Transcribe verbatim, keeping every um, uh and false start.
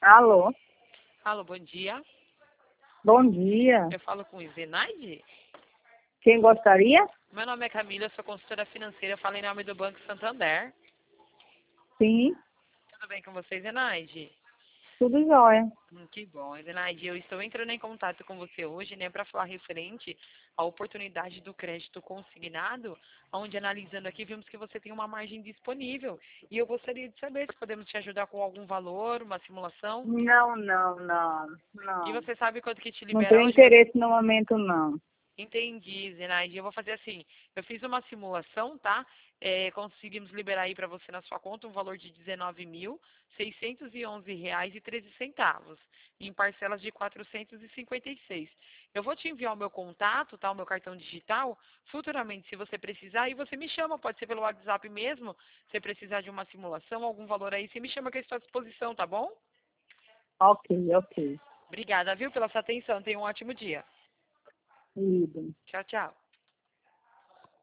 Alô, Alô, bom dia. bom dia. Eu falo com o Zenaide? Quem gostaria? Meu nome é Camila, eu sou consultora financeira, eu falo em nome do Banco Santander. Sim, Tudo bem com você, Zenaide? tudo jóia. Hum, que bom, Zenaide. Eu estou entrando em contato com você hoje, né, para falar referente à oportunidade do crédito consignado, onde analisando aqui vimos que você tem uma margem disponível. E eu gostaria de saber se podemos te ajudar com algum valor, uma simulação. Não, não, não, E não. você sabe quanto que te Não libera tenho hoje? Você interesse no momento, não. Entendi, Zenaide. Eu vou fazer assim. Eu fiz uma simulação, tá? É, conseguimos liberar aí para você na sua conta um valor de dezenove mil seiscentos e onze reais e treze centavos, em parcelas de quatrocentos e cinquenta e seis. Eu vou te enviar o meu contato, tá? O meu cartão digital. Futuramente, se você precisar, aí você me chama. Pode ser pelo WhatsApp mesmo. Se precisar de uma simulação, algum valor aí, você me chama que eu estou à disposição, tá bom? Ok, ok. Obrigada, viu, pela sua atenção. Tenha um ótimo dia. Lido. Tchau, tchau.